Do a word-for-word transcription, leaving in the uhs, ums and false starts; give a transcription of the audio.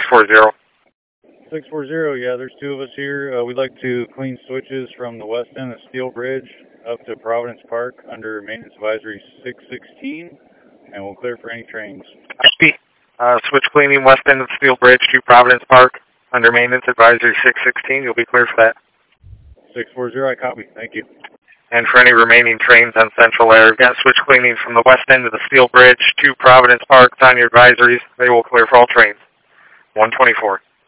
forty. six forty, yeah, there's two of us here. Uh, we'd like to clean switches from the west end of Steel Bridge up to Providence Park under Maintenance Advisory six sixteen, and we'll clear for any trains. Copy. Uh, switch cleaning west end of Steel Bridge to Providence Park under Maintenance Advisory six sixteen. You'll be clear for that. six forty, I copy. Thank you. And for any remaining trains on Central Air, we've got switch cleaning from the west end of the Steel Bridge to Providence Park. It's on your advisories. They will clear for all trains. one twenty-four.